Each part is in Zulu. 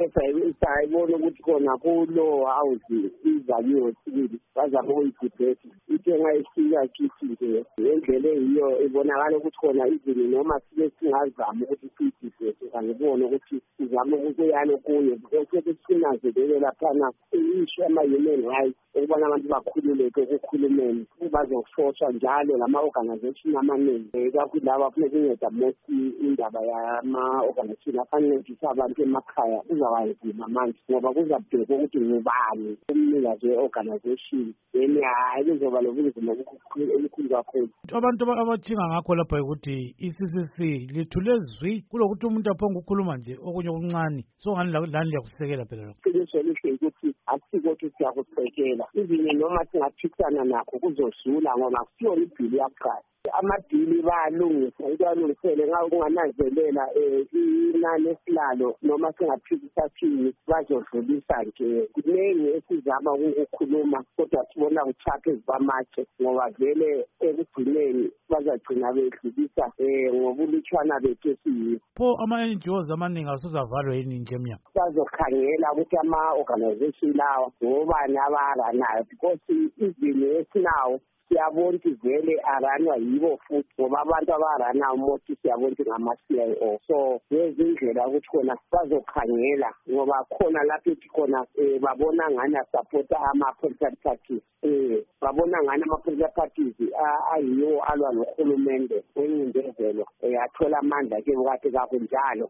sayibona ukuthi khona kulo house izakhiwo sibili bazama ukuyidibhesi ithe ngayifika kithi nje ngendlela eyiyo ibonakala ukuthi khona izini noma sibe singazama ukuthi siyidibhesi angibone ukuthi sizama ukuyana kuye because sinazelele laphana isho ama-human rights ukubona abantu bakhululeke ukukhulumeni bazofoshwa njalo lama-organization amaningi kakhulu laba funeka inceda most indaba yama-organization afancedisa abantu emakhaya kuzabanzima manje ngoba kuzabheka ukuthi ngubani umnikazi we-organization then hayi kuzoba lobunzima elikhulu kakhulu. Abantu abathinga ngakho lapha ukuthi i-CCC lithule zwi kulokuthi umuntu aphonga ukukhuluma nje okunye okuncane so ngani lani liyakusekela phela lokho. Iqiniso lihle ukuthi akusiko ukuthi siyakusekela izinye noma singaphikisana nakho kuzodlula ngoba kusiyona ibhili yakuqala. Amadili bayalungisa ikwalungisele ngawo kungananzelela inani esilalo noma singaphikisa thini bazodlulisa nje kuningi esizama ukukhuluma kodwa sibona kuchapha ezibamatshe ngoba vele ekugcineni bazagcina bedlulisa ngobulutshwana bethu esiyibo. Pho ama-NGOs amaningi asuzavalwa yini nje emnyango? Bazokhangela ukuthi ama-organization lawa ngobani abaranayo because izini esinawo siyabona ukuthi vele aranwa yibo futhi ngoba abantu abarana umothi siyabona ukuthi ngama-CIO so ngezindlela ukuthi khona bazokhangela ngoba khona lapho ethi khona babona ngani asapota ama-political parties babona ngani ama-political parties ayiwo alwa nohulumende wencindezelo athola amandla ke kade kakunjalo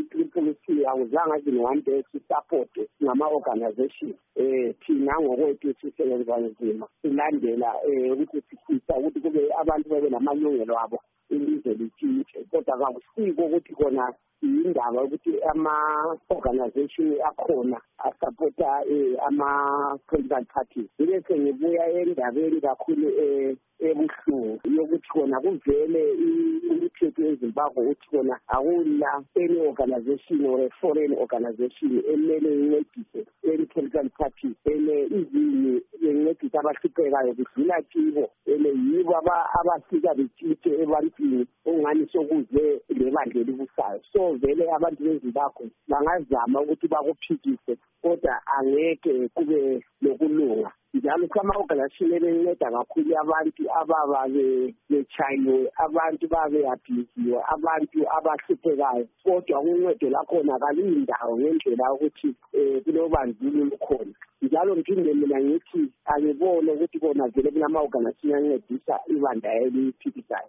i-PPC awuzange athi one day sisapote ngama-organization thina ngokwethu sisebenza nzima silandela ukuthi sifisa ukuthi kube abantu babe namalungelo abo ilizwe litshintshe kodwa kakusiko ukuthi khona indaba ukuthi ama-organization akhona asapota ama-political parties. Bese ngibuya endabeni kakhulu ebuhlungu yokuthi khona kuvele imithetho eZimbabwe ukuthi khona akula any organization or a foreign organization emele incedise any political party izini incedise abahluphekayo kudlula kibo yibo abafika betshintshe ebantwini ongani sokuze lebandla elibusayo so vele abantu beZimbabwe bangazama ukuthi bakuphikise kodwa angeke kube nokulunga njalo ama-organization ebenceda kakhulu abantu ababa bechayiwe abantu babe-abhuyuziwe abantu abahluphekayo kodwa uncedo lakhona kaluyindawo ngendlela ukuthi kulobandlululo khona njalo ngiphinde mina ngithi angibone ukuthi kona vele kulama-organization ancedisa ibandla eliphikisayo.